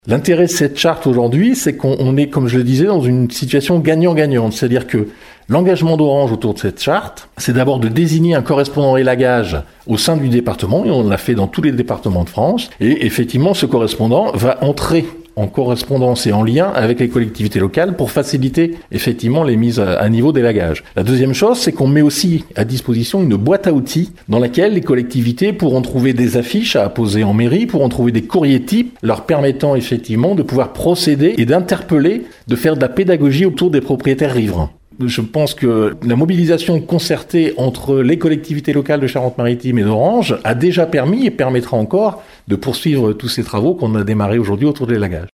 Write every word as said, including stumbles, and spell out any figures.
L'intérêt de cette charte aujourd'hui, c'est qu'on on est, comme je le disais, dans une situation gagnant-gagnante. C'est-à-dire que l'engagement d'Orange autour de cette charte, c'est d'abord de désigner un correspondant élagage au sein du département, et on l'a fait dans tous les départements de France. Et effectivement, ce correspondant va entrer en correspondance et en lien avec les collectivités locales pour faciliter effectivement les mises à niveau d'élagage. La deuxième chose, c'est qu'on met aussi à disposition une boîte à outils dans laquelle les collectivités pourront trouver des affiches à apposer en mairie, pourront trouver des courriers types leur permettant effectivement de pouvoir procéder et d'interpeller, de faire de la pédagogie autour des propriétaires riverains. Je pense que la mobilisation concertée entre les collectivités locales de Charente-Maritime et d'Orange a déjà permis et permettra encore de poursuivre tous ces travaux qu'on a démarrés aujourd'hui autour de l'élagage.